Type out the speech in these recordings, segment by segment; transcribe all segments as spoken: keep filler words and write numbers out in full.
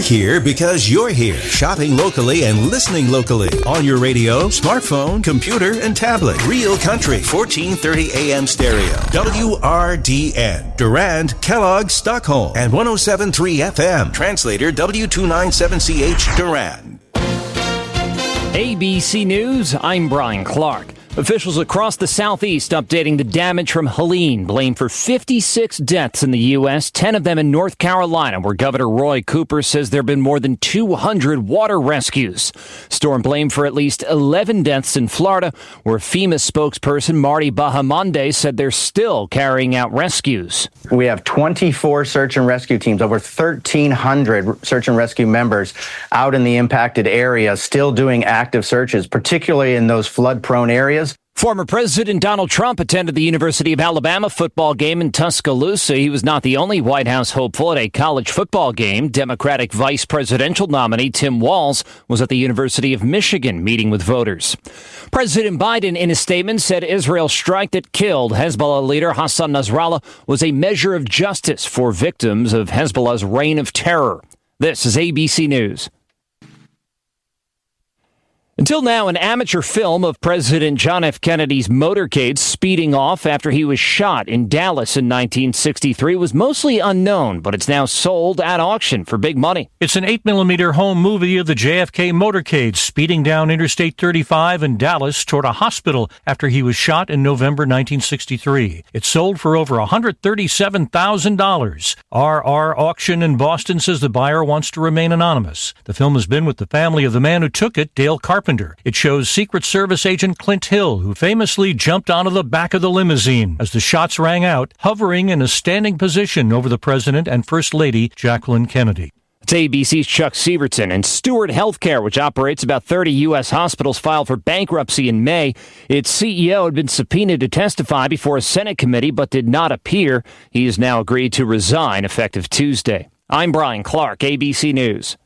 here because you're here, shopping locally and listening locally on your radio, smartphone, computer, and tablet. Real Country, fourteen thirty A M stereo. W R D N, Durand, Kellogg, Stockholm, and one oh seven point three F M. Translator W two ninety-seven C H, Durand. A B C News, I'm Brian Clark. Officials across the Southeast updating the damage from Helene, blamed for fifty-six deaths in the U S, ten of them in North Carolina, where Governor Roy Cooper says there have been more than two hundred water rescues. Storm blamed for at least eleven deaths in Florida, where FEMA spokesperson Marty Bahamonde said they're still carrying out rescues. We have twenty-four search and rescue teams, over thirteen hundred search and rescue members out in the impacted area, still doing active searches, particularly in those flood-prone areas. Former President Donald Trump attended the University of Alabama football game in Tuscaloosa. He was not the only White House hopeful at a college football game. Democratic vice presidential nominee Tim Walz was at the University of Michigan meeting with voters. President Biden, in a statement, said Israel's strike that killed Hezbollah leader Hassan Nasrallah was a measure of justice for victims of Hezbollah's reign of terror. This is A B C News. Until now, an amateur film of President John F. Kennedy's motorcade speeding off after he was shot in Dallas in nineteen sixty-three was mostly unknown, but it's now sold at auction for big money. It's an eight millimeter home movie of the J F K motorcade speeding down Interstate thirty-five in Dallas toward a hospital after he was shot in November nineteen sixty-three. It sold for over one hundred thirty-seven thousand dollars. R R Auction in Boston says the buyer wants to remain anonymous. The film has been with the family of the man who took it, Dale Carpenter. It shows Secret Service agent Clint Hill, who famously jumped onto the back of the limousine as the shots rang out, hovering in a standing position over the president and First Lady Jacqueline Kennedy. It's A B C's Chuck Sievertson. And Steward Healthcare, which operates about thirty U S hospitals, filed for bankruptcy in May. Its C E O had been subpoenaed to testify before a Senate committee but did not appear. He has now agreed to resign effective Tuesday. I'm Brian Clark, A B C News.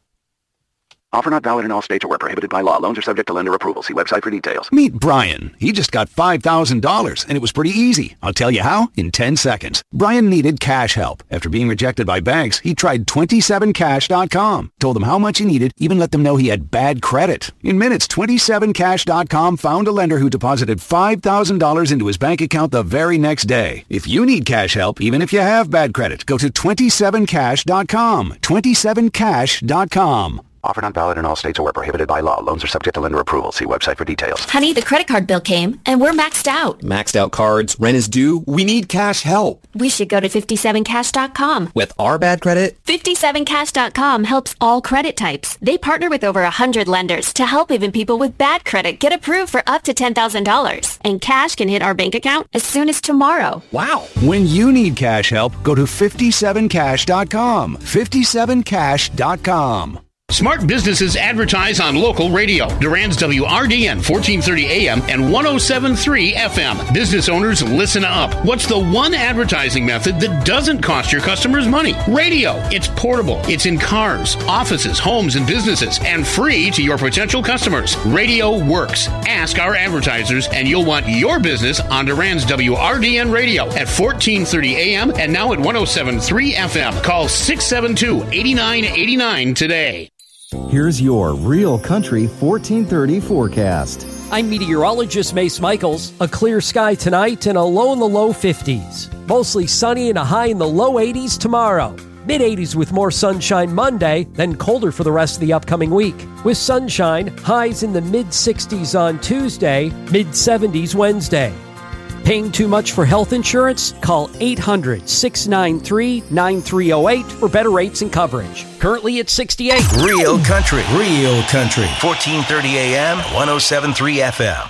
Offer not valid in all states or where prohibited by law. Loans are subject to lender approval. See website for details. Meet Brian. He just got five thousand dollars, and it was pretty easy. I'll tell you how in ten seconds. Brian needed cash help. After being rejected by banks, he tried twenty-seven cash dot com. Told them how much he needed, even let them know he had bad credit. In minutes, twenty-seven cash dot com found a lender who deposited five thousand dollars into his bank account the very next day. If you need cash help, even if you have bad credit, go to twenty-seven cash dot com. twenty-seven cash dot com. Offer not valid in all states or where prohibited by law. Loans are subject to lender approval. See website for details. Honey, the credit card bill came, and we're maxed out. Maxed out cards, rent is due. We need cash help. We should go to fifty-seven cash dot com. With our bad credit? fifty-seven cash dot com helps all credit types. They partner with over one hundred lenders to help even people with bad credit get approved for up to ten thousand dollars. And cash can hit our bank account as soon as tomorrow. Wow. When you need cash help, go to fifty-seven cash dot com. fifty-seven cash dot com. Smart businesses advertise on local radio. Durand's W R D N, fourteen thirty A M and one oh seven point three F M. Business owners, listen up. What's the one advertising method that doesn't cost your customers money? Radio. It's portable. It's in cars, offices, homes, and businesses, and free to your potential customers. Radio works. Ask our advertisers, and you'll want your business on Durand's W R D N radio at fourteen thirty A M and now at one oh seven point three F M. Call six seven two, eight nine eight nine today. Here's your Real Country fourteen thirty forecast. I'm meteorologist Mace Michaels. A clear sky tonight and a low in the low fifties. Mostly sunny and a high in the low eighties tomorrow. mid eighties with more sunshine Monday, then colder for the rest of the upcoming week. With sunshine, highs in the mid sixties on Tuesday, mid seventies Wednesday. Paying too much for health insurance? Call eight hundred, six nine three, nine three oh eight for better rates and coverage. Currently at sixty-eight. Real Country. Real Country. fourteen thirty A M, one oh seven point three F M.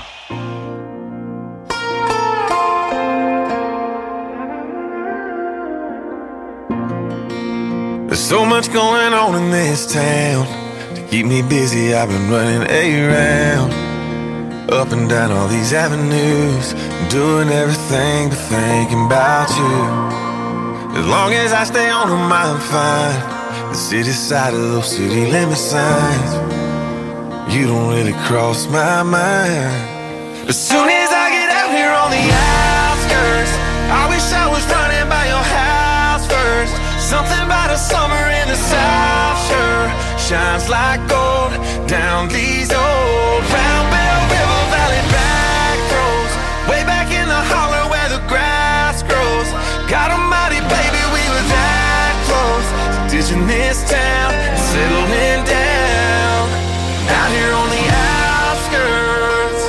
There's so much going on in this town. To keep me busy, I've been running around. Up and down all these avenues, doing everything but thinking about you. As long as I stay on them, I'm fine. The city side of those city limit signs, you don't really cross my mind. As soon as I get out here on the outskirts, I wish I was running by your house first. Something about a summer in the South sure shines like gold down these old Round Bell River Valley back roads, way back in the holler where the grass grows. God almighty, baby, we were that close to ditching this town and settling down out here on the outskirts.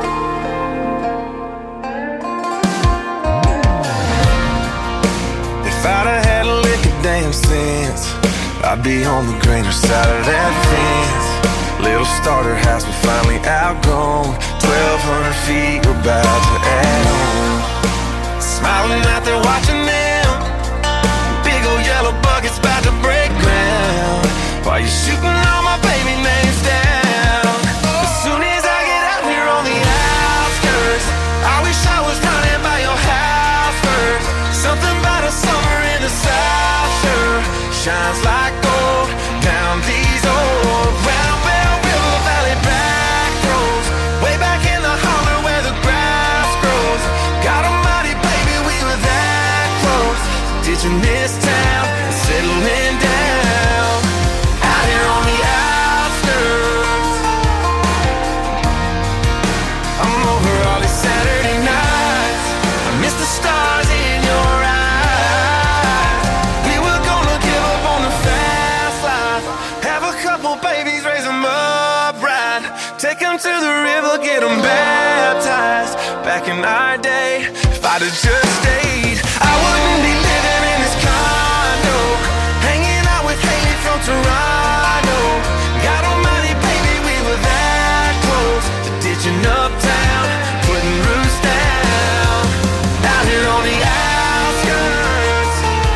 If I'd have had a lick of damn sense, I'd be on the greener side of that fence. Little starter house we finally outgrown, twelve hundred feet we're about to add on. Smiling out there watching them, big old yellow buckets about to break ground, while you're shooting all my baby names down. As soon as I get out here on the outskirts, I wish I was running by your house first. Something about a summer in the South sure shines like gold down these old Round Bell River Valley back roads, way back in the holler where the grass grows. God almighty, baby, we were that close to ditching this town and settling down out here on the outskirts. I'm over all these Saturday nights, I miss the stars in your eyes. We were gonna give up on the fast life, have a couple babies, raise them up right, take them to the river, get them baptized. Back in our day, if I'd have just stayed, I wouldn't be living in this condo, hanging out with Haley from Toronto. God almighty, baby, we were that close to ditching uptown, putting roots down out here on the outskirts.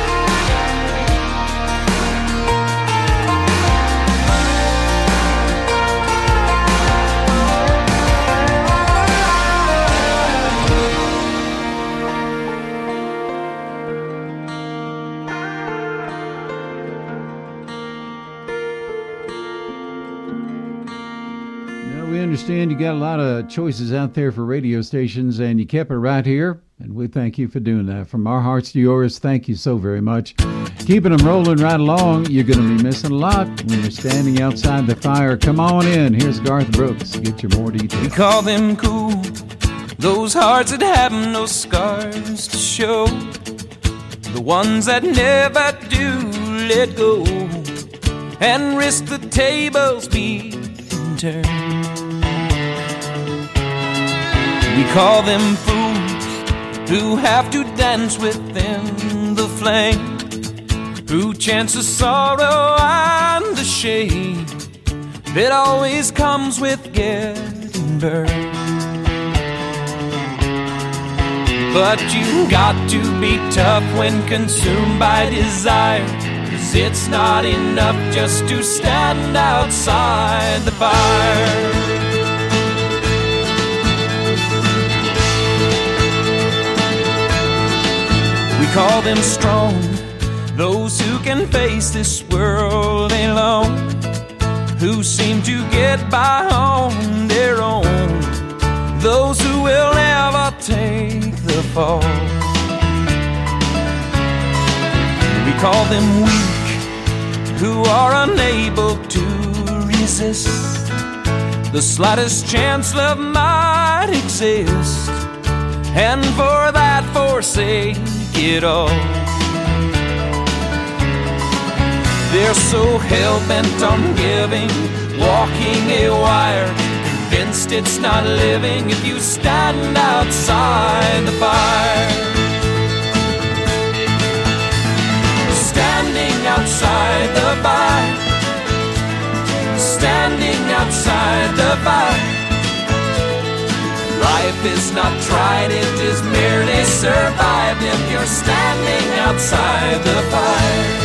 We understand you got a lot of choices out there for radio stations, and you kept it right here, and we thank you for doing that. From our hearts to yours, thank you so very much. Keeping them rolling right along. You're going to be missing a lot when you're standing outside the fire. Come on in. Here's Garth Brooks. Get your more details. We call them cool, those hearts that have no scars to show, the ones that never do let go and risk the tables being turned. We call them fools who have to dance within the flame, who chance the sorrow and the shame that always comes with getting burned. But you got to be tough when consumed by desire, 'cause it's not enough just to stand outside the fire. We call them strong, those who can face this world alone, who seem to get by on their own, those who will never take the fall. We call them weak, who are unable to resist the slightest chance love might exist, and for that forsake it all. They're so hell-bent on giving, walking a wire, convinced it's not living if you stand outside the fire. Standing outside the fire, standing outside the fire. Life is not tried, it is merely survived if you're standing outside the fire.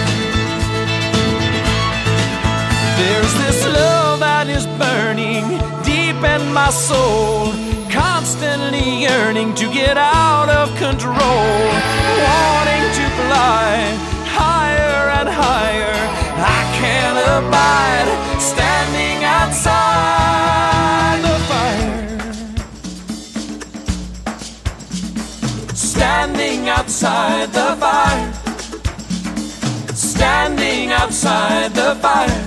There's this love that is burning deep in my soul, constantly yearning to get out of control, wanting to fly higher and higher. I can't abide standing outside the fire. Standing outside the fire. outside the fire.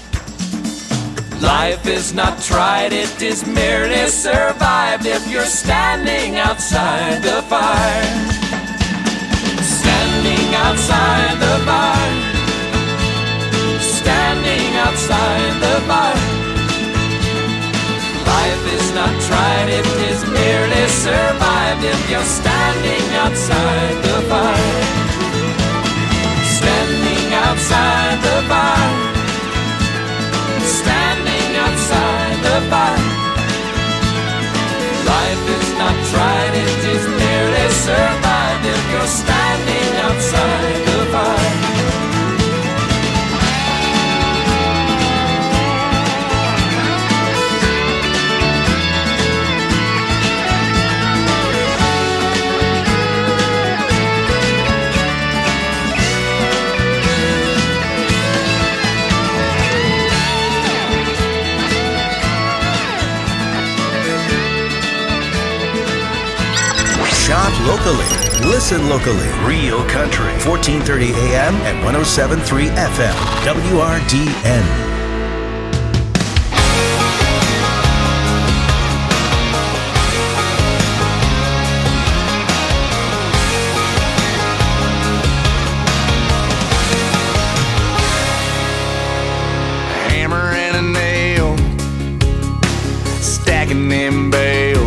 Life is not tried, it is merely survived if you're standing outside the fire. Standing outside the fire. Standing outside the fire. Life is not tried, it is merely survived if you're standing outside the fire. Standing outside the fire. Standing outside the fire. Life is not tried, it is merely survived if you're standing outside the fire. Shop locally. Listen locally. Real Country. fourteen thirty A M and one oh seven point three F M. W R D N. Hammer and a nail, stacking them bales.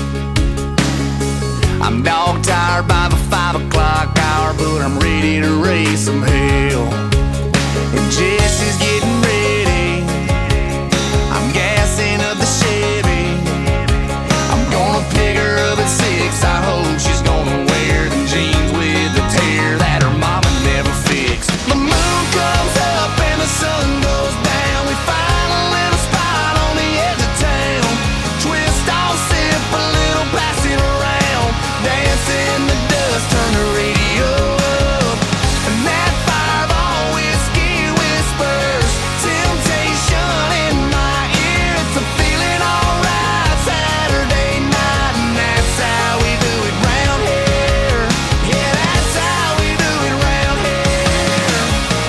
I'm dog tired by the five o'clock hour, but I'm ready to raise some hell. And Jesse's getting ready. I'm gassing up the Chevy. I'm gonna pick her up at six. I hope she's gonna wear the jeans with the tear that her mama never fixed. The moon comes up and the sun goes down. We find a little spot on the edge of town. Twist off, sip a little, pass it around. Dance in the dust, turn the radio up. And that fireball whiskey whispers temptation in my ear. It's a feeling alright Saturday night, and that's how we do it round here. Yeah, that's how we do it round here.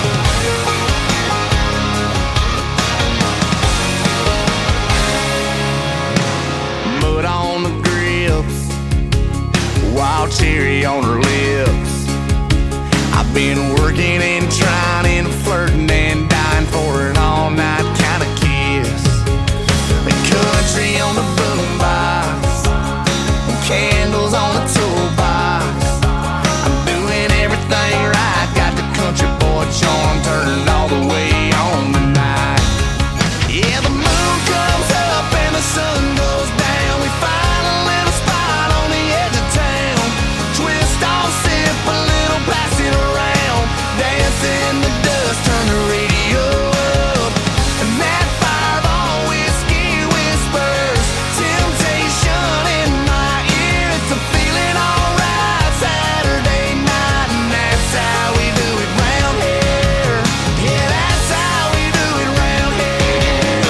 Mud on the grips, wild cherry on her lips. I've been working and trying and flirting and dying for an all-night kind of kiss. The country on the boombox, candles on the toolbox. I'm doing everything right, got the country boy charm turned all the way on tonight. Yeah, the moon comes up and the sun goes down. We find a little spot on the edge of town. Twist off, sip a little, pass it around. Dance in the dust, turn the radio up. And that fireball whiskey whispers temptation in my ear. It's a feeling alright Saturday night, and that's how we do it round here. Yeah, that's how we do it round here.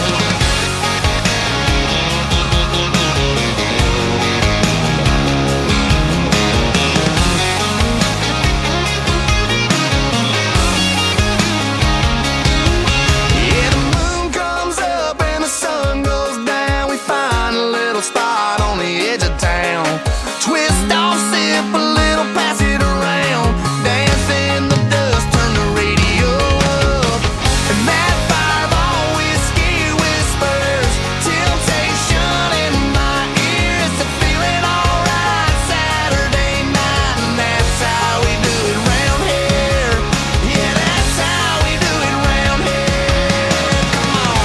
Yeah, the moon comes up and the sun goes down. We find a little spot on the edge of town. Twist off, sip a little, pass it around. Dance in the dust, turn the radio up. And that fireball whiskey whispers temptation in my ear. It's a feeling alright Saturday night, and that's how we do it round here. Yeah, that's how we do it round here. Come on.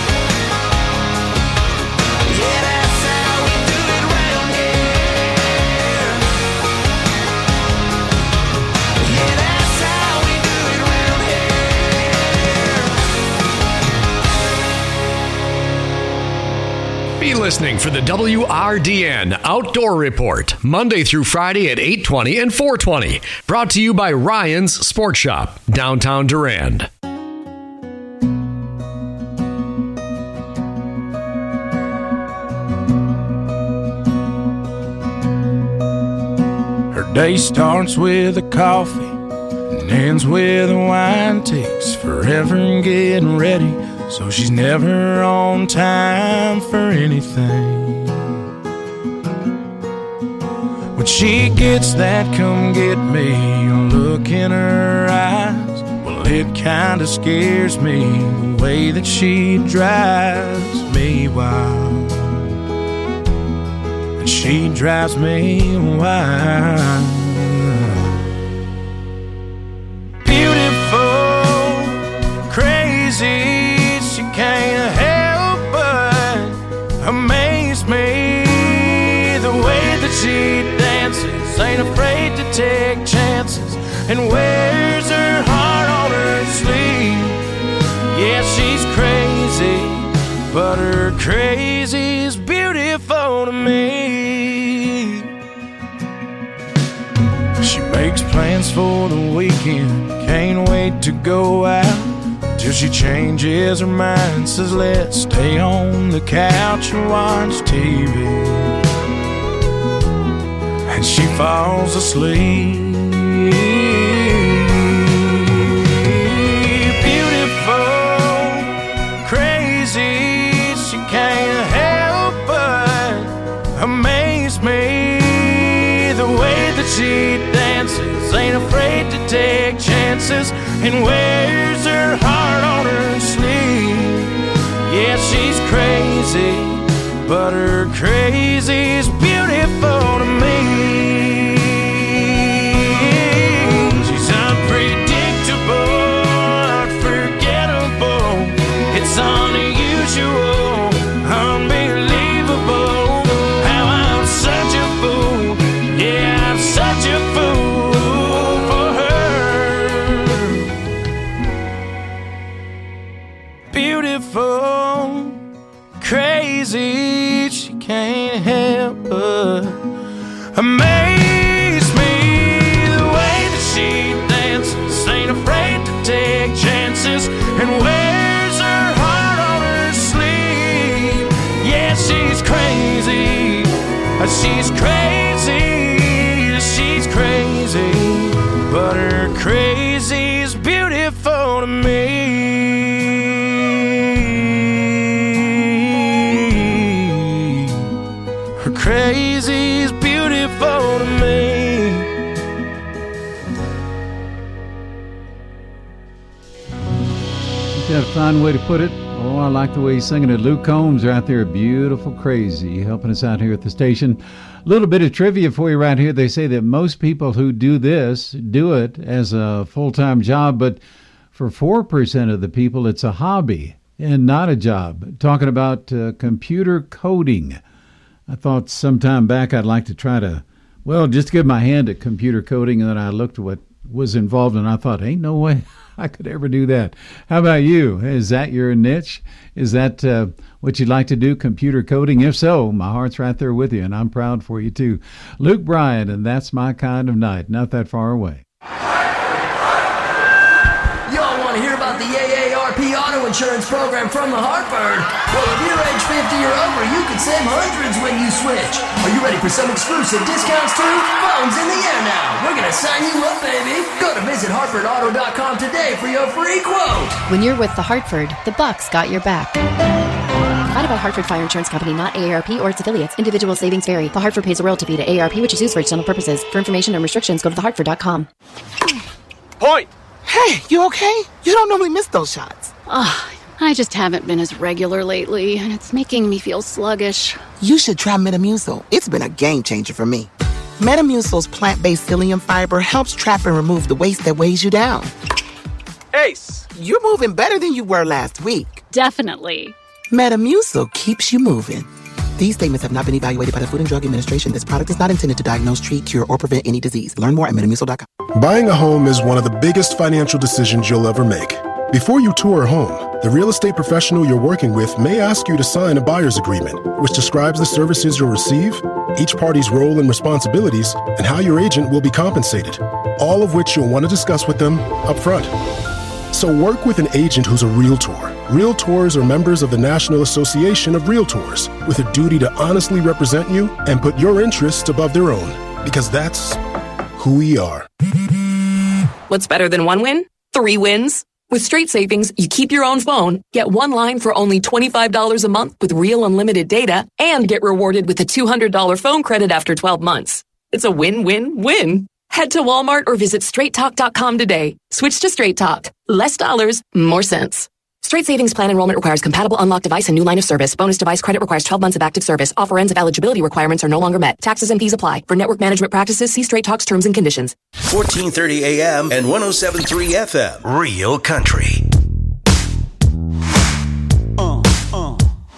Yeah, that's how we do it round here. Yeah, that's how we do it round here. Be listening for the W R D N Outdoor Report, Monday through Friday at eight twenty and four twenty. Brought to you by Ryan's Sport Shop, downtown Durand. Her day starts with a coffee and ends with a wine, takes forever in getting ready, so she's never on time for anything. When she gets that come get me look in her eyes, well, it kinda scares me the way that she drives me wild. And she drives me wild. Beautiful, crazy, she can't help but amaze me. The way that she dances, ain't afraid to take chances, and wears her heart on her sleeve. Yeah, she's crazy, but her crazy's beautiful to me. She makes plans for the weekend, can't wait to go out, till she changes her mind, says let's stay on the couch and watch T V. And she falls asleep. Beautiful, crazy, she can't help but amaze me. The way that she dances, ain't afraid to take chances, and wears her heart on her sleeve. Yeah, she's crazy, but her crazy's beautiful to me. She's unpredictable, unforgettable. It's unusual, unbelievable, how I'm such a fool. Yeah, I'm such a fool for her. Beautiful, crazy, she can't help but amaze me. The way that she dances, ain't afraid to take chances, and wears her heart on her sleeve. Yeah, she's crazy, she's crazy, she's crazy, but her crazy's beautiful to me. Crazy's beautiful to me. Is that a fine way to put it? Oh, I like the way he's singing it. Luke Combs out there, beautiful, crazy, helping us out here at the station. A little bit of trivia for you right here. They say that most people who do this do it as a full-time job, but for four percent of the people, it's a hobby and not a job. Talking about uh, computer coding. I thought sometime back I'd like to try to, well, just give my hand at computer coding, and then I looked at what was involved, and I thought, ain't no way I could ever do that. How about you? Is that your niche? Is that uh, what you'd like to do, computer coding? If so, my heart's right there with you, and I'm proud for you too. Luke Bryan, and That's My Kind of Night, not that far away. Y'all want to hear about the A A R P Auto Insurance Program from the Hartford? Well, if you're age fifty or over, you can save hundreds when you switch. Are you ready for some exclusive discounts too? Phone's in the air now. We're going to sign you up, baby. Go to visit hartford auto dot com today for your free quote. When you're with the Hartford, the Bucks got your back. Provided by Hartford Fire Insurance Company, not A A R P or its affiliates. Individual savings vary. The Hartford pays a royalty fee to A A R P, which is used for external purposes. For information and restrictions, go to the hartford dot com. Point! Hey, you okay? You don't normally miss those shots. Ugh, I just haven't been as regular lately, and it's making me feel sluggish. You should try Metamucil. It's been a game changer for me. Metamucil's plant-based psyllium fiber helps trap and remove the waste that weighs you down. Ace, you're moving better than you were last week. Definitely. Metamucil keeps you moving. These statements have not been evaluated by the Food and Drug Administration. This product is not intended to diagnose, treat, cure, or prevent any disease. Learn more at metamucil dot com. Buying a home is one of the biggest financial decisions you'll ever make. Before you tour a home, the real estate professional you're working with may ask you to sign a buyer's agreement, which describes the services you'll receive, each party's role and responsibilities, and how your agent will be compensated, all of which you'll want to discuss with them up front. So work with an agent who's a Realtor. Realtors are members of the National Association of Realtors with a duty to honestly represent you and put your interests above their own, because that's who we are. What's better than one win? Three wins. With Straight Savings, you keep your own phone, get one line for only twenty-five dollars a month with real unlimited data, and get rewarded with a two hundred dollars phone credit after twelve months. It's a win-win-win. Head to Walmart or visit straight talk dot com today. Switch to Straight Talk. Less dollars, more sense. Straight Savings Plan enrollment requires compatible unlocked device and new line of service. Bonus device credit requires twelve months of active service. Offer ends if eligibility requirements are no longer met. Taxes and fees apply. For network management practices, see Straight Talk's terms and conditions. fourteen thirty A M and one oh seven point three F M. Real Country. Uh, uh.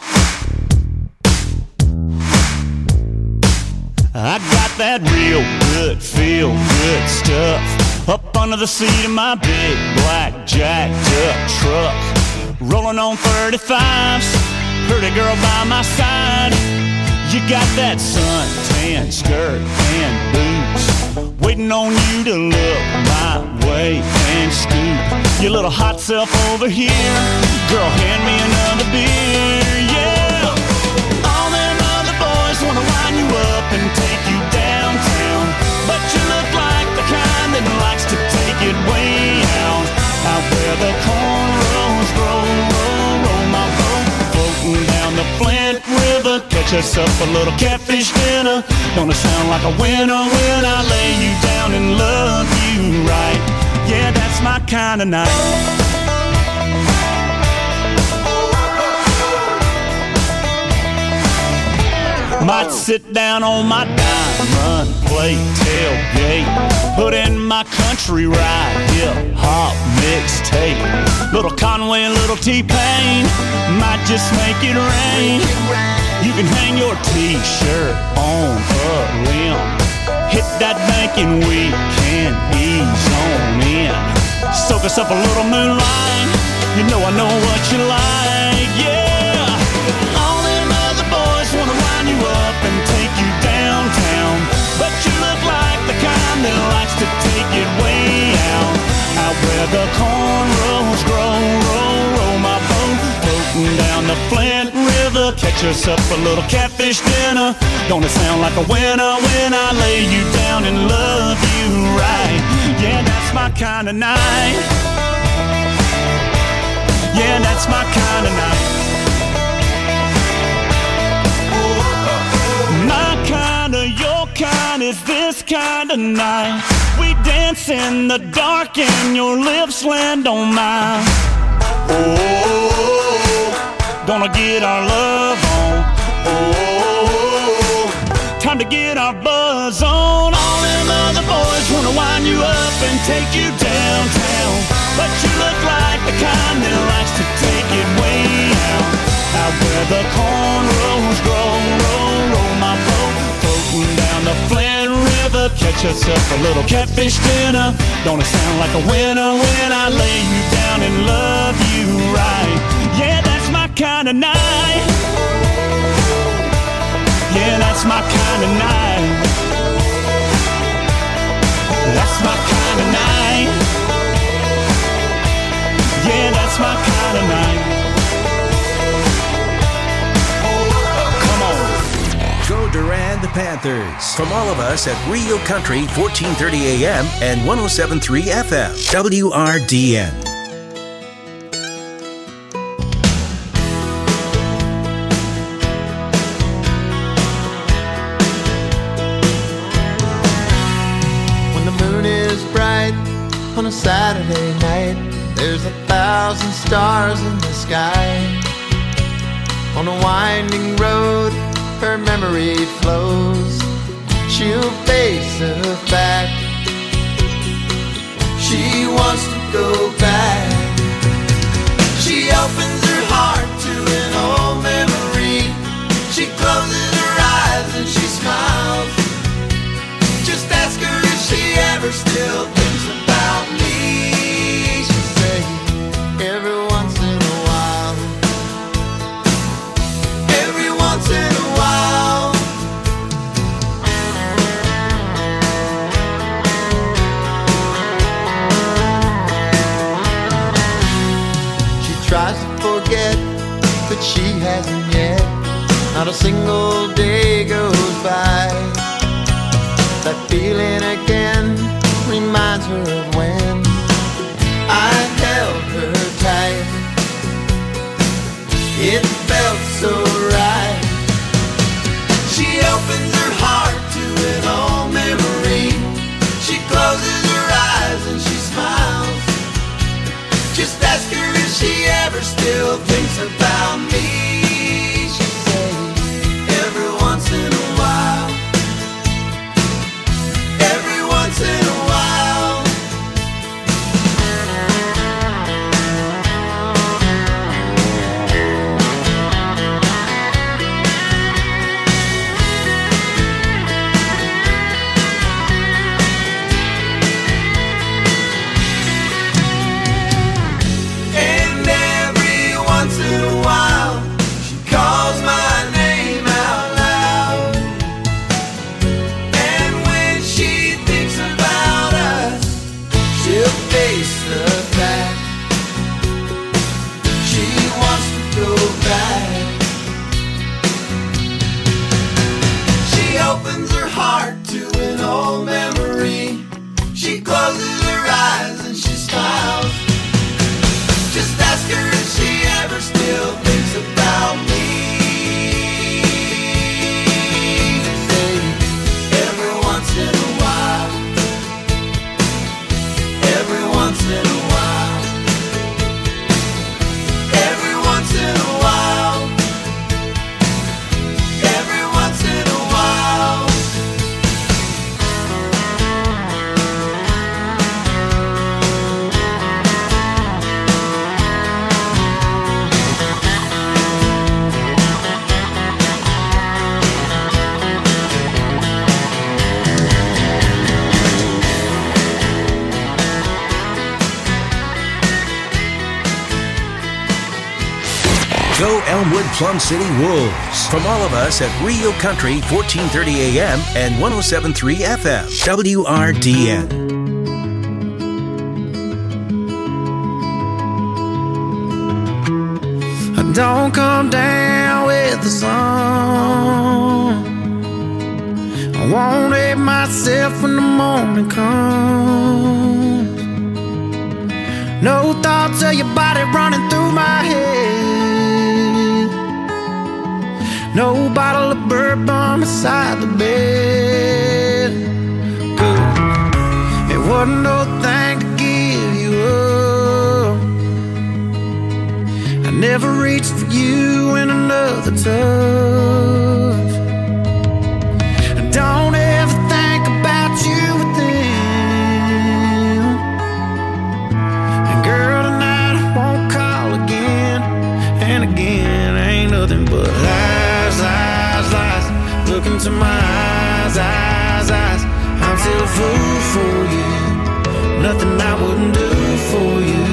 I got that real good, feel good stuff up under the seat of my big black jacked up truck. Rolling on thirty-fives, pretty girl by my side. You got that suntan skirt and boots, waiting on you to look my way and scoop your little hot self over here. Girl, hand me another beer, yeah. All them other boys wanna line you up and take you downtown, but you look like the kind that likes to take it way out, out where the cornrows grow. Roll, roll my boat, floating down the Flint River, catch us up a little catfish dinner. Gonna sound like a winner when I lay you down and love you right. Yeah, that's my kind of night. Might sit down on my diamond plate tailgate, put in my country ride, hip hop mixtape. Little Conway and little T-Pain might just make it rain. You can hang your t-shirt on a limb, hit that bank and we can ease on in. Soak us up a little moonlight, you know I know what you like, yeah. Wanna line you up and take you downtown, but you look like the kind that likes to take it way out, out where the cornrows grow. Roll, roll my boat, floating down the Flint River, catch us up a little catfish dinner. Gonna sound like a winner when I lay you down and love you right. Yeah, that's my kind of night. Yeah, that's my kind of night. My kind of, your kind is this kind of night. We dance in the dark and your lips land on mine. Oh, gonna get our love on. Oh, time to get our buzz on. All them other boys wanna wind you up and take you downtown, but you look like the kind that likes to take it way out, out where the cornrows grow. Roll, roll my boat, floating down the Flint River, catch us up a little catfish dinner. Gonna sound like a winner when I lay you down and love you right. Yeah, that's my kind of night. Yeah, that's my kind of night. That's my kind of night. Yeah, that's my kind of night. Go Durand the Panthers. From all of us at Real Country, fourteen thirty A M and one oh seven point three F M. W R D N. When the moon is bright on a Saturday night, there's a thousand stars in the sky. On a winding road, her memory flows. She'll face her back. She wants to go back. She opens her heart to an old memory. She closes her eyes and she smiles. Just ask her if she ever still thinks about me. She'll say every once in a while. Every once in a while. She tries to forget, but she hasn't yet. Not a single day goes by. That feeling again reminds her of when She opens her heart to an old memory. She closes her eyes and she smiles. Just ask her if she ever still thinks about me. She says every once in a while. Every once in a while. And every once in a while, she calls my name out loud. And when she thinks about us, she'll face the fact she wants to go back. She opens her heart to an old memory. She closes her eyes and she smiles. Just ask her if she ever still thinks about me. Say, every once in a while. Every once in a while. Every once in a while. Every once in a while. Go Elmwood Plum City Wolves. From all of us at Real Country, fourteen thirty A M and one oh seven point three F M. W R D N. Don't come down with the sun. I won't hate myself when the morning comes. No thoughts of your body running through my head. No bottle of bourbon beside the bed. Good. It wasn't no thing to give you up. I never reached for you in another touch. Don't ever think about you with them. And girl, tonight I won't call again. And again, ain't nothing but lies, lies, lies. Look into my eyes, eyes, eyes. I'm still a fool for you. Nothing I wouldn't do for you.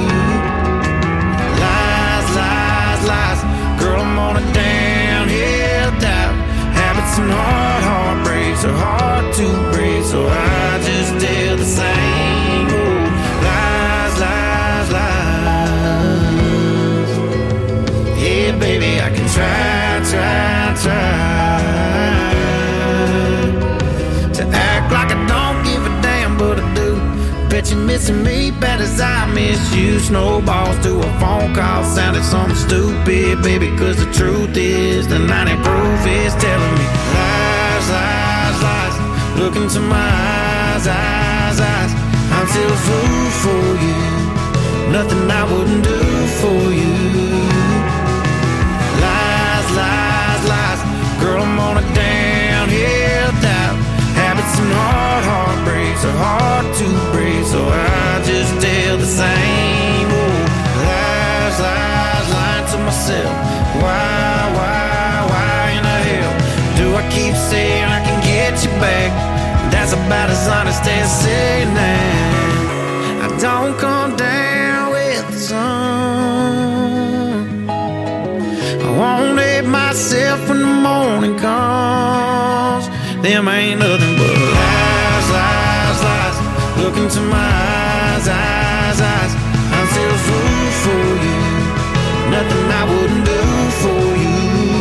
Lies, lies, lies. Girl, I'm on a downhill dive. Habits and hard heartbreaks are hard to break, so I just tell the same old lies, lies, lies. Yeah, baby, I can try, try, try to act like I don't give a damn, but I do. Bet you're missing me bad as I miss you. Snowballs to a phone call sounded something stupid, baby, cause the truth is the ninety proof is telling me lies, lies, lies. Look into my eyes, eyes, eyes. I'm still a fool for you. Nothing I wouldn't do for you. Lies, lies, lies. Girl, I'm on a downhill dive. Habits and hard heartbreaks are hard to break, so I just tell the same old lies, lies, lying to myself. Why, why, why in the hell do I keep saying I can get you back? That's about as honest as saying that I don't come down with the sun. I won't hate myself when the morning comes. Them ain't nothing but lies, lies, lies. Look into my eyes, eyes, eyes. I'm still a fool for you. Nothing I wouldn't do for you.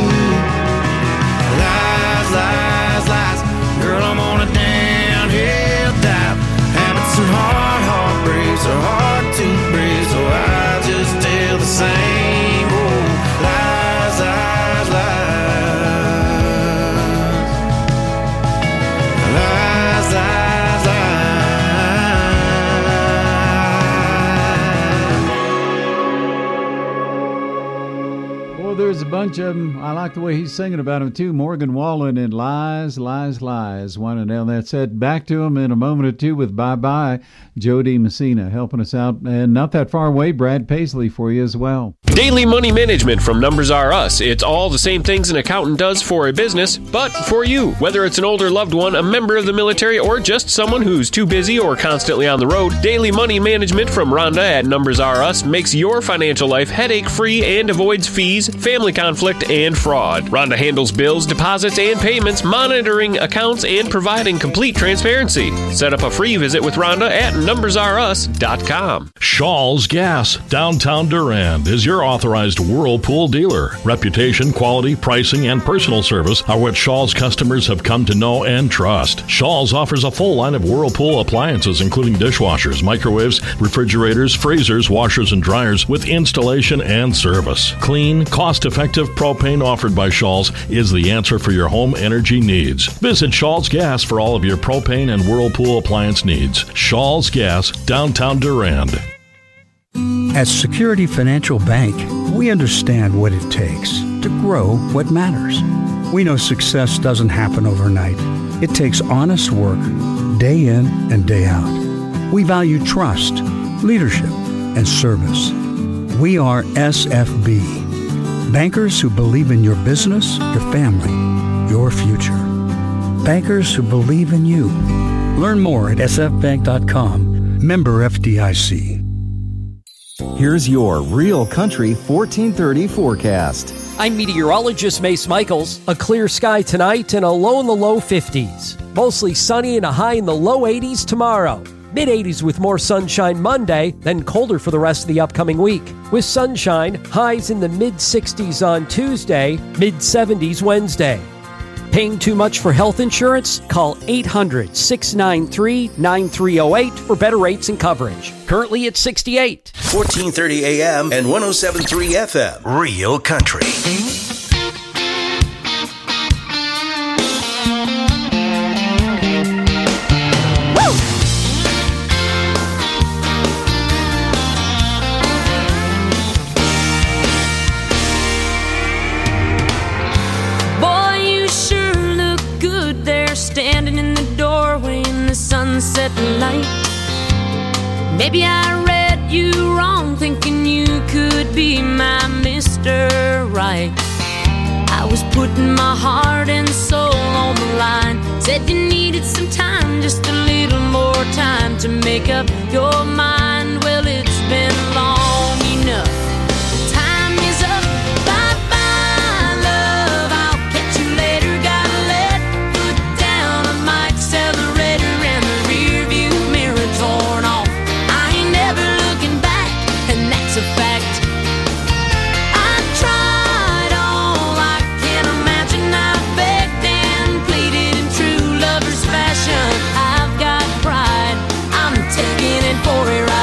Lies, lies, lies. Girl, I'm on a downhill dive. Habits and hard heartbreaks are hard to break, so I just tell the same old lies, lies, lies. bunch of them. I like the way he's singing about them, too. Morgan Wallen and Lies, Lies, Lies. One and L. That's it. Back to him in a moment or two with Bye Bye. Jody Messina helping us out. And not that far away, Brad Paisley for you as well. Daily Money Management from Numbers R Us. It's all the same things an accountant does for a business, but for you. Whether it's an older loved one, a member of the military, or just someone who's too busy or constantly on the road, Daily Money Management from Rhonda at Numbers R Us makes your financial life headache-free and avoids fees, family conflict, and fraud. Rhonda handles bills, deposits, and payments, monitoring accounts, and providing complete transparency. Set up a free visit with Rhonda at numbers r us dot com. Shaw's Gas, downtown Durand, is your authorized Whirlpool dealer. Reputation, quality, pricing, and personal service are what Shaw's customers have come to know and trust. Shaw's offers a full line of Whirlpool appliances, including dishwashers, microwaves, refrigerators, freezers, washers, and dryers, with installation and service. Clean, cost-effective propane offered by Shaw's is the answer for your home energy needs. Visit Shaw's Gas for all of your propane and Whirlpool appliance needs. Shaw's Gas, downtown Durand. At Security Financial Bank, we understand what it takes to grow what matters. We know success doesn't happen overnight. It takes honest work, day in and day out. We value trust, leadership, and service. We are S F B, bankers who believe in your business, your family, your future. Bankers who believe in you. Learn more at s f bank dot com. Member F D I C. Here's your Real Country fourteen thirty forecast. I'm meteorologist Mace Michaels. A clear sky tonight and a low in the low fifties. Mostly sunny and a high in the low eighties tomorrow. mid eighties with more sunshine Monday, then colder for the rest of the upcoming week. With sunshine, highs in the mid sixties on Tuesday, mid seventies Wednesday. Paying too much for health insurance? Call eight hundred, six nine three, nine three zero eight for better rates and coverage. Currently at sixty-eight. fourteen thirty A M and one oh seven point three F M. Real Country. Standing in the doorway in the sunset light. Maybe I read you wrong, thinking you could be my Mister Right. I was putting my heart and soul on the line. Said you needed some time, just a little more time to make up your mind. Well, it's been long enough. Time is up. Bye-bye, love. I'll catch you later. Gotta let foot down on my accelerator, and the rear view mirror torn off. I ain't never looking back, and that's a fact. I tried all I can imagine. I begged and pleaded in true lover's fashion. I've got pride. I'm taking it for a ride.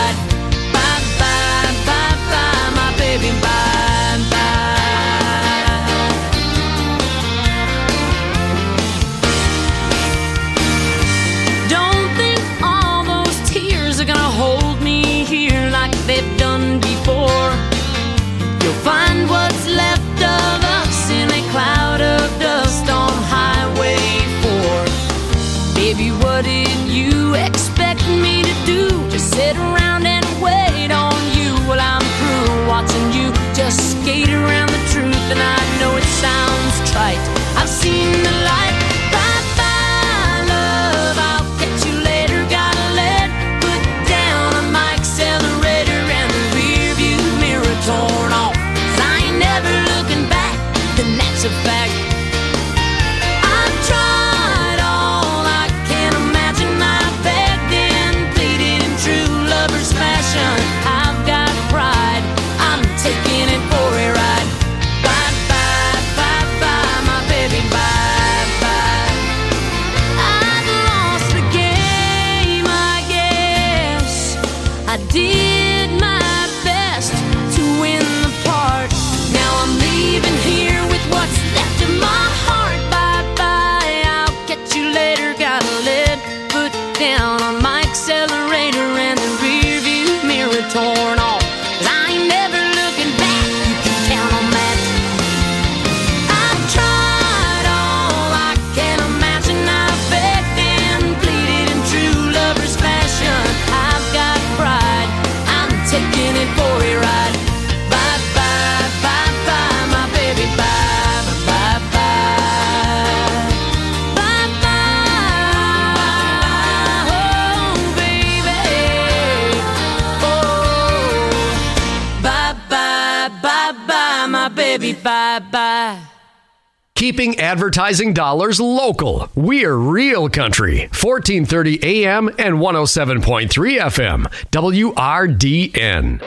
bye-bye. Keeping advertising dollars local. We're Real Country. fourteen thirty A M and one oh seven point three F M. W R D N.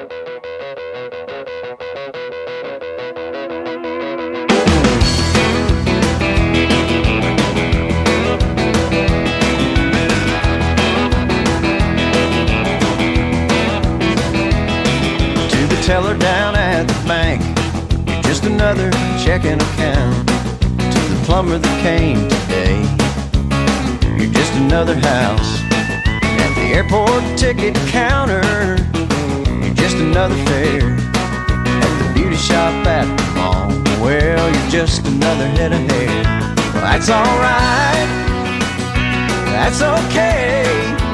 To the teller down at the bank, you're just another checking account. To the plumber that came today, you're just another house. At the airport ticket counter, you're just another fare. At the beauty shop at the mall, well, you're just another head of hair. Well, that's alright, that's okay.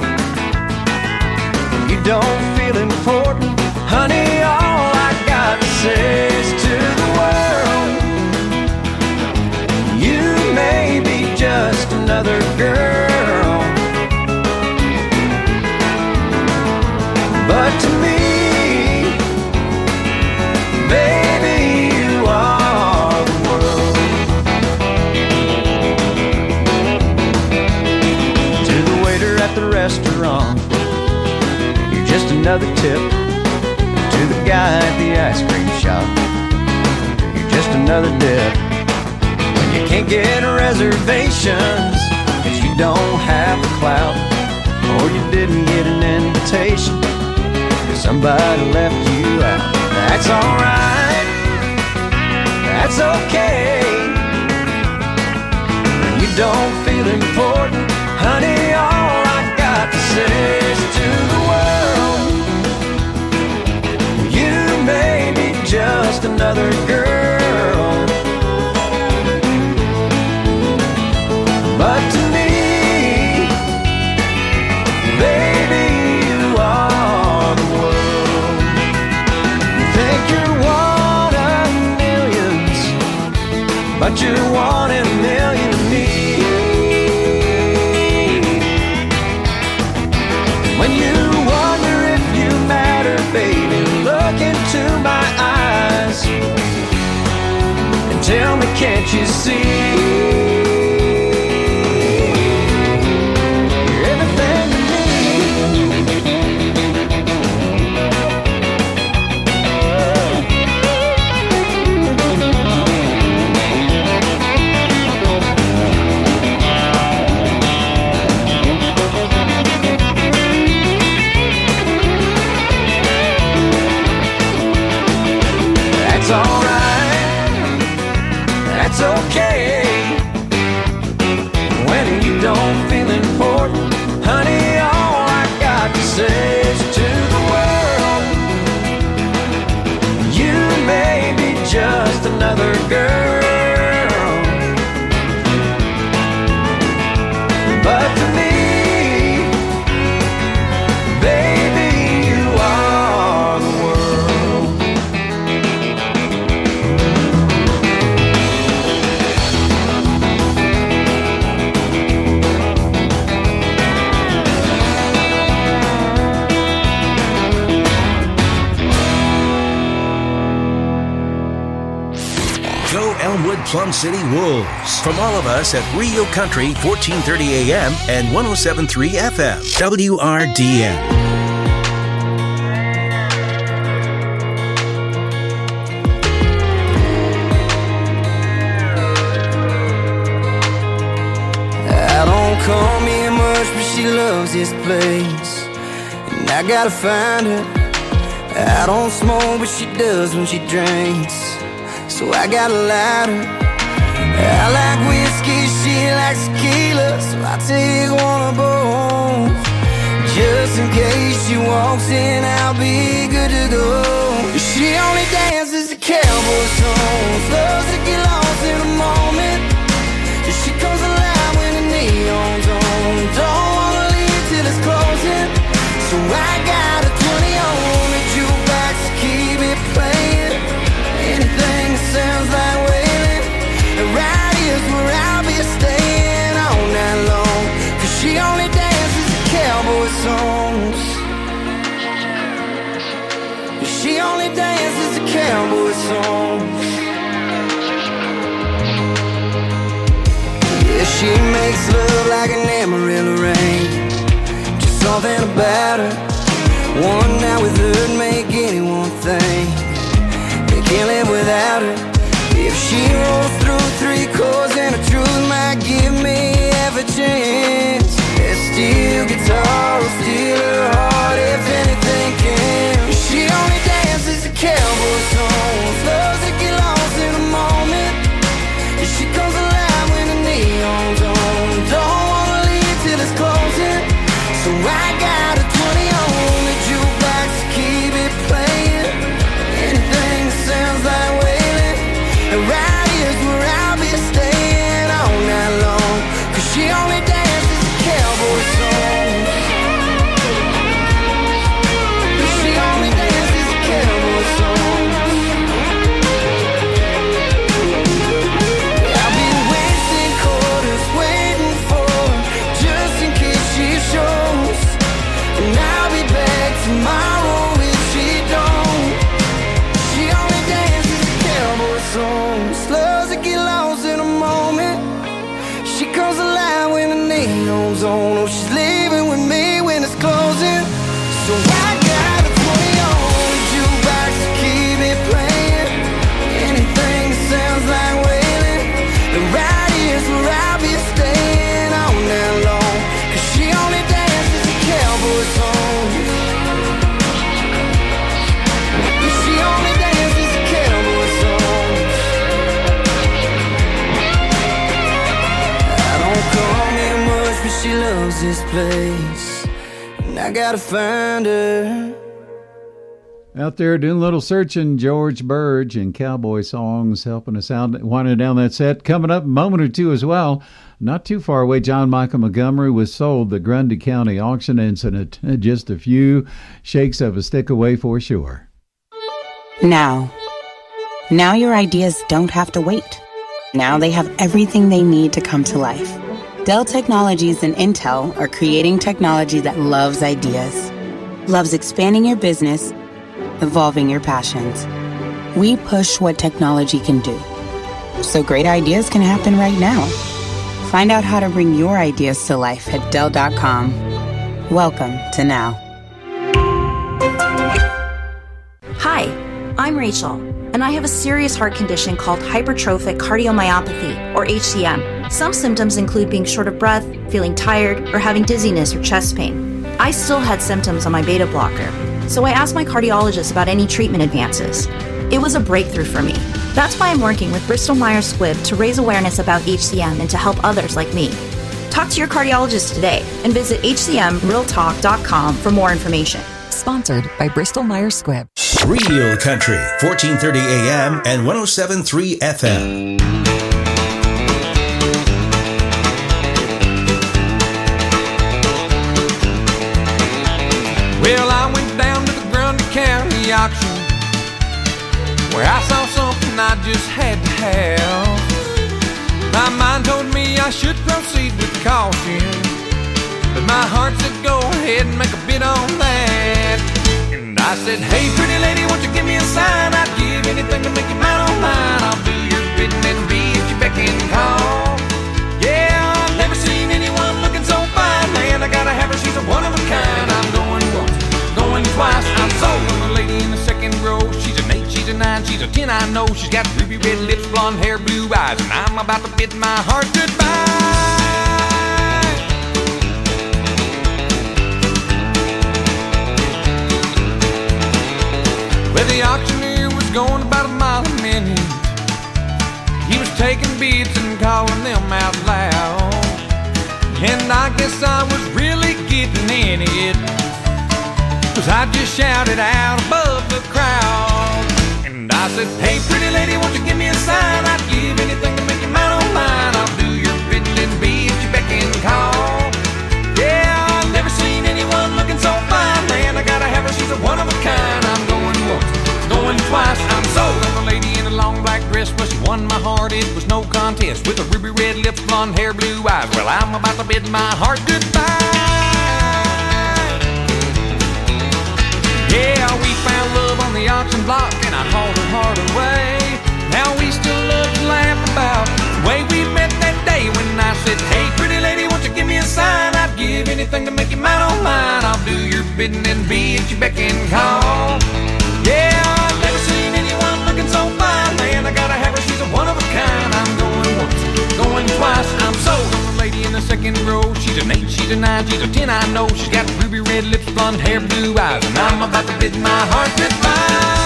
You don't feel important, honey, all I got to say is to the world, you may be just another girl, but to me, baby, you are the world. To the waiter at the restaurant, you're just another tip. To the guy at the ice cream shop, you're just another dip. When you can't get reservations, cause you don't have the clout, or you didn't get an invitation, cause somebody left you out. That's alright, that's okay. When you don't feel important, honey, all I got to say is to the world, you may be just another girl, but to me, baby, you are the world. You think you're one of millions, but you're one in a million to me. When you wonder if you matter, baby, look into my eyes and tell me, can't you see? You're everything to That's alright, that's okay. When you don't feel important, honey, all I got to say is to the world, you may be just another girl, but to me, baby, you are the world. Go Elmwood Plum City Wolves. From all of us at Rio Country, fourteen thirty A M and one oh seven point three F M. W R D N. I don't call me much, but she loves this place, and I gotta find her. I don't smoke, but she does when she drinks, so I got a lighter. I like whiskey, she likes tequila, so I take one of both. Just in case she walks in, I'll be good to go. She only dances to cowboy songs, loves to get lost in the moment. She comes alive when the neon's on, don't wanna leave till it's closing, so I got a twenty on the jukebox to keep it playing. Anything that sounds like wailing, right here's where I'll be staying all night long, cause she only dances to cowboy songs. She only dances to cowboy songs. She makes love like an Amarillo rain. Just something about her. One night with her would make anyone think they can't live without her. If she rolls through three chords and the truth might give me half a chance, that steel guitar will steal her heart if anything can. She only dances to cowboy songs, loves to get lost in a moment. She comes alive when the neon's on. Don't wanna leave till it's closing, so I got a twenty on the jukebox to keep it playing. Anything that sounds like wailing, and right here's where I'll be staying all night long, 'cause she only dances to cowboy songs. She only dances to cowboy songs. I'll be wasting quarters waiting for her, just in case she shows, and I'll be back tomorrow if she don't. She only dances to cowboy songs, loves to get lost in a moment. She comes alive when the neon's on. Oh, she's leaving with me when it's closing, so I got a twenty on the jukebox to keep it playing. Anything that sounds like wailing, and right here's where I'll be staying all night long, 'cause she only dances to cowboy songs. She only dances to cowboy songs. I don't come here much, but she loves this place, and I gotta find her. Out there doing a little searching, George Burge and Cowboy Songs helping us out, winding down that set. Coming up a moment or two as well, not too far away, John Michael Montgomery was sold the Grundy County auction incident. Just a few shakes of a stick away for sure. Now. Now your ideas don't have to wait. Now they have everything they need to come to life. Dell Technologies and Intel are creating technology that loves ideas, loves expanding your business, evolving your passions. We push what technology can do, so great ideas can happen right now. Find out how to bring your ideas to life at Dell dot com. Welcome to Now. Hi, I'm Rachel, and I have a serious heart condition called hypertrophic cardiomyopathy, or H C M. Some symptoms include being short of breath, feeling tired, or having dizziness or chest pain. I still had symptoms on my beta blocker, so I asked my cardiologist about any treatment advances. It was a breakthrough for me. That's why I'm working with Bristol Myers Squibb to raise awareness about H C M and to help others like me. Talk to your cardiologist today and visit H C M real talk dot com for more information. Sponsored by Bristol Myers Squibb. Real Country, fourteen thirty A M and one oh seven point three F M. Well, I went down to the Grundy County auction, where I saw something I just had to have. My mind told me I should proceed with caution, but my heart said go ahead and make a bid on that. And I said, hey pretty lady, won't you give me a sign? I'd give anything to make you mine on mine. I'll do your bidding and be at your beck and call. Yeah, I've never seen anyone looking so fine. Man, I gotta have her, she's a one of a kind. I'm going once, going twice, I'm sold on the lady in the second row. She's an eight, she's a nine, she's a ten, I know. She's got ruby red lips, blonde hair, blue eyes, and I'm about to bid my heart goodbye. Well, the auctioneer was going about a mile a minute. He was taking bids and calling them out loud, and I guess I was really getting in it, 'cause I just shouted out above the crowd. And I said, hey pretty lady, won't you give me a sign? I'd give anything to make you mine on mine. I'll do your bidding and be at your beck and call. Yeah, I've never seen anyone looking so fine. Man, I gotta have her, she's a one of a kind. I'm going once, going twice, I'm sold on the lady in a long black dress. Well, she won my heart, it was no contest. With her ruby red lips, blonde hair, blue eyes. Well, I'm about to bid my heart goodbye. Yeah, we found love on the auction block, and I hauled her heart away. Now we still love to laugh about the way we met that day when I said, hey bidding and be at your beck and call. Yeah, I've never seen anyone looking so fine. Man, I gotta have her, she's a one of a kind. I'm going once, going twice. I'm sold on the lady in the second row. She's an eight, she's a nine, she's a ten, I know. She's got ruby red lips, blonde hair, blue eyes, and I'm about to bid my heart goodbye.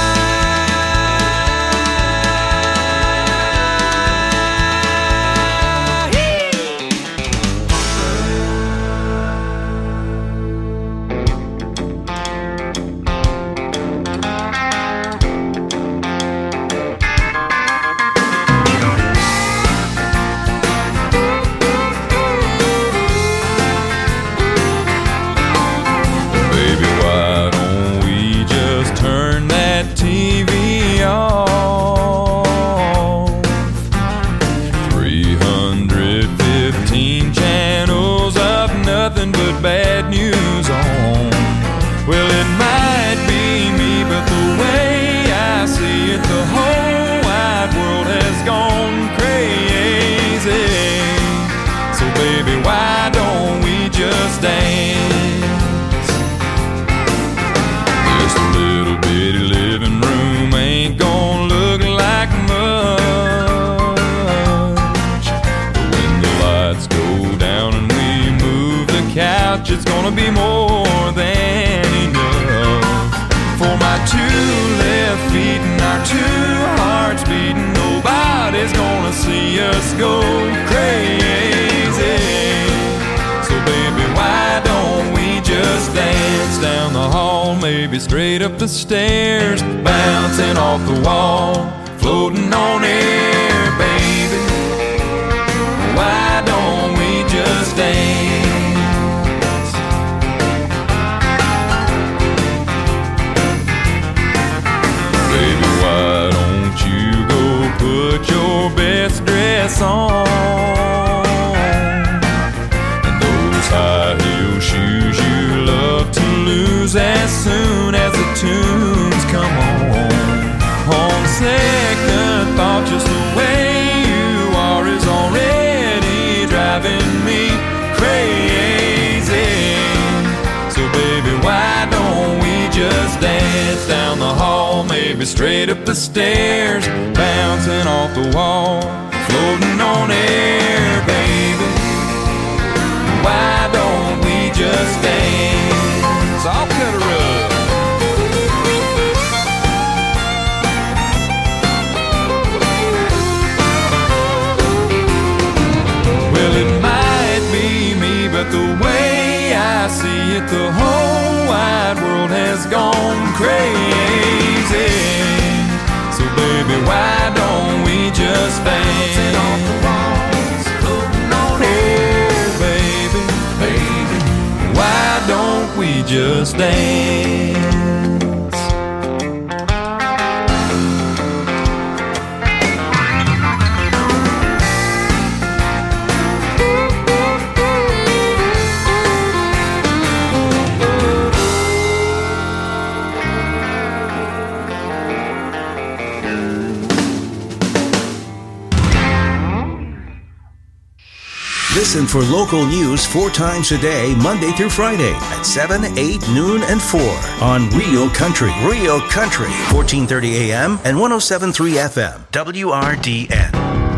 Bad news on. Well, it might be me, but the way I see it, the whole wide world has gone crazy. So baby, why don't we just dance? Just a little bitty living room ain't gonna look like much, but when the lights go down and we move the couch, it's gonna be more than enough for my two left feet and our two hearts beating. Nobody's gonna see us go crazy. So baby, why don't we just dance down the hall, maybe straight up the stairs, bouncing off the wall, floating on air, baby. Why don't we just dance? Why don't you go put your best dress on, and those high heel shoes you love to lose as soon as the tunes come on. On second thought, just the way you are is already driving me crazy. So baby, why don't we just dance down the hall, maybe straight up the stairs, bouncing off the wall, floating on air, baby. Why don't we just dance? I'll cut her up. Well, it might be me, but the way I see it, the whole wide world has gone crazy. So baby, why don't we just dance off the walls, floating on air, baby, baby. Why don't we just dance? Listen for local news four times a day, Monday through Friday at seven, eight, noon, and four on Real Country. Real Country, fourteen thirty A M and one oh seven point three F M, W R D N.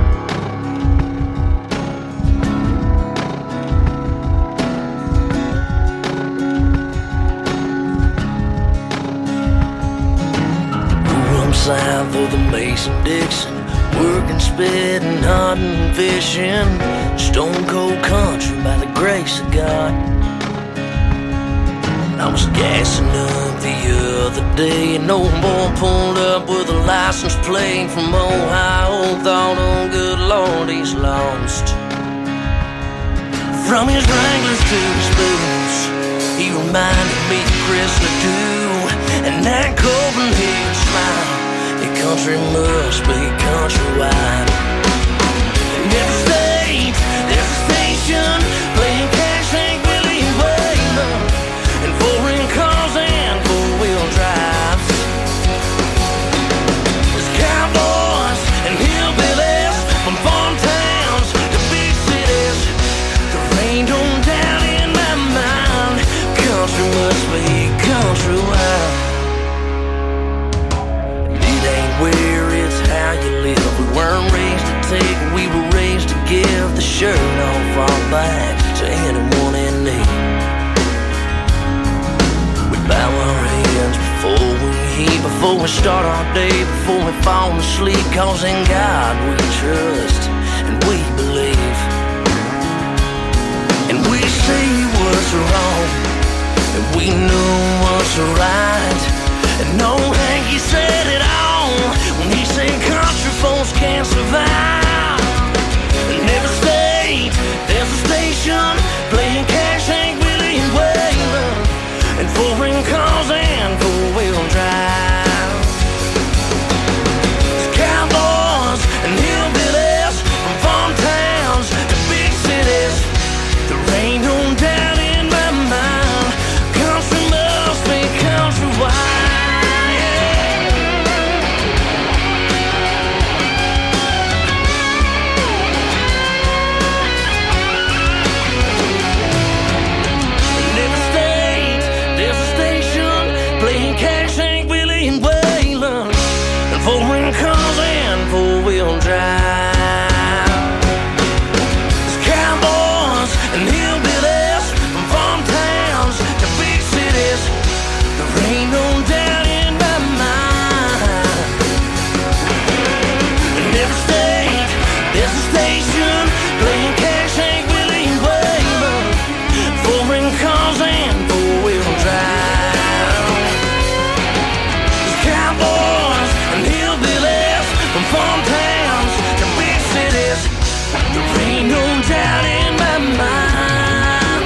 From south of the Mason-Dixon, working, spitting, hunting, fishing, stone cold country by the grace of God. I was gassing up the other day, and old boy pulled up with a license plate from Ohio. Thought, oh good Lord, he's lost. From his Wranglers to his boots, he reminded me of Chris Ledoux and that Copenhagen smile. Your country must be countrywide. And every state, there's a station playing cash Hank Willie Wayman, and foreign cars and four-wheel drives. There's cowboys and hillbillies from farm towns to big cities. The rain don't down in my mind. Country must be shirt off our backs to anyone in need. We bow our heads before we eat, before we start our day, before we fall asleep, 'cause in God we trust and we believe. And we see what's wrong, and we know what's right. And no Hanky said it all when he said country folks can't survive. In every state, there's a station playing Cash, Hank Willie, and Waylon, and foreign cars and four-wheel drive. It's cowboys and hillbillies from farm towns to big cities. There ain't no doubt in my mind, country must be countrywide. Foreign cars and four-wheel drive. It's cowboys and hillbillies from farm towns to big cities. There ain't no doubt in my mind. In every state, there's a station playing Cash, Hank Willie, and Waylon. Foreign cars and four-wheel drive. It's cowboys and hillbillies from farm towns to big cities. There ain't no doubt in my mind.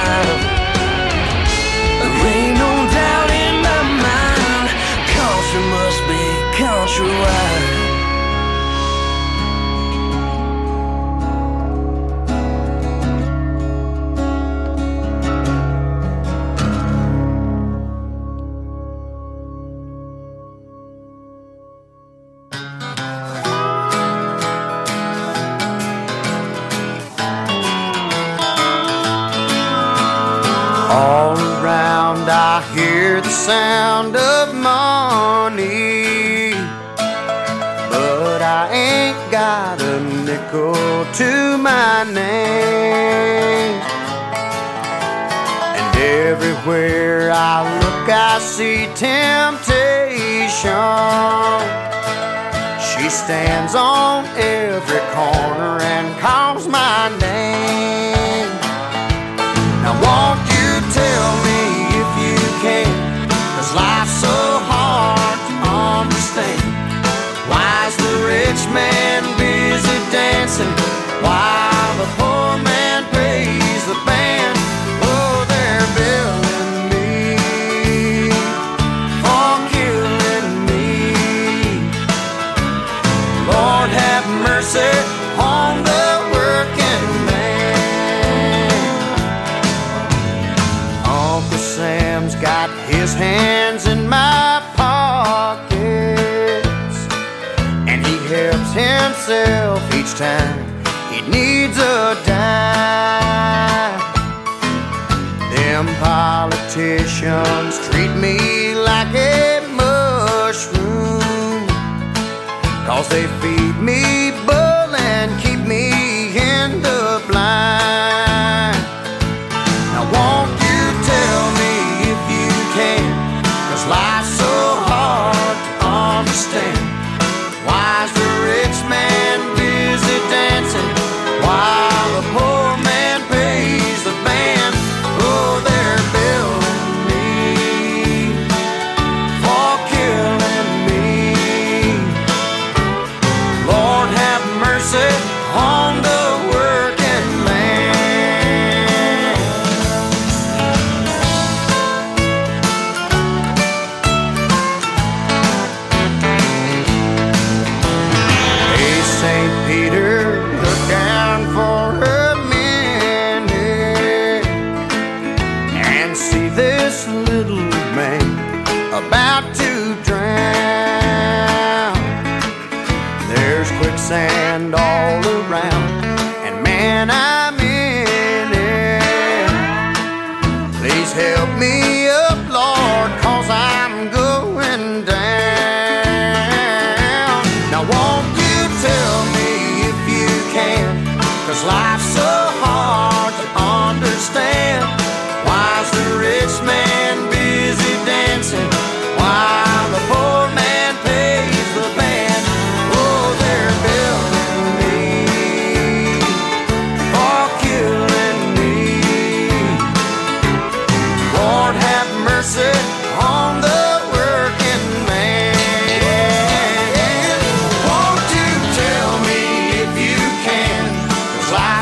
There ain't no doubt in my mind. Country must be countrywide. I hear the sound of money, but I ain't got a nickel to my name. And everywhere I look I see temptation. She stands on every corner and calls my name. Now won't you tell me if you can, 'cause life's so hard to understand. Why's the rich man busy dancing while the poor man pays the band? Oh, they're billing me for killing me. Lord have mercy on the working man. Uncle Sam's got his hands in my pockets, and he helps himself each time he needs a dime. Them politicians treat me like a mushroom, 'cause they feed me bull and keep me in the blind. Now won't you tell me if you can, 'cause life's so hard to understand. Why's the rich man busy dancing while the poor man pays the band? Oh, they're billing me for killing me. Lord have mercy on the working man. Hey, Saint Peter, look down for a minute and see this little man about to drown. There's quicksand all around, and man, I'm in it. Please help me up, Lord, 'cause I'm going down. Now won't you tell me if you can, 'cause life's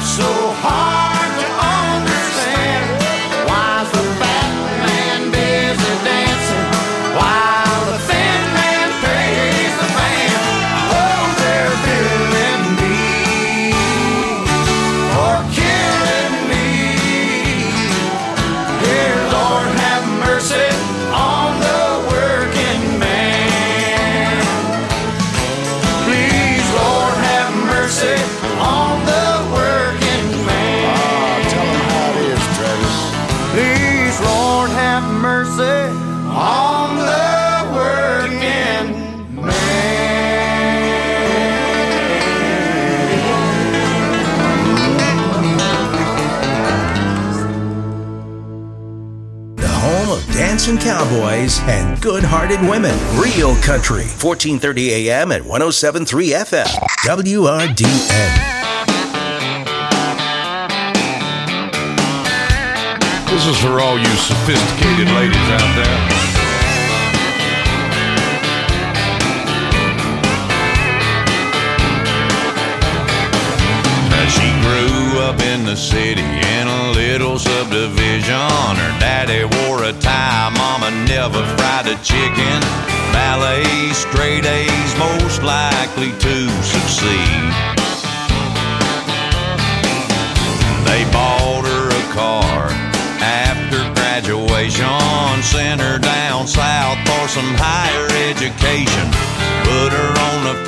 so hard to understand. Why's the fat man busy dancing while the thin man pays the band? Oh, they're billing me or killing me. Dear Lord, have mercy on the working man. Please, Lord, have mercy on the working man. Ah, tell him how it is, Travis. Please, Lord, have mercy on the working The home of dancing cowboys and good-hearted women. Real Country, fourteen thirty A M and one oh seven point three F M. W R D N. This is for all you sophisticated ladies out there. She grew up in the city in a little subdivision. Her daddy wore a tie, mama never fried a chicken. Ballet, straight A's, most likely to succeed. They bought her a car after graduation, sent her down south for some higher education, put her on the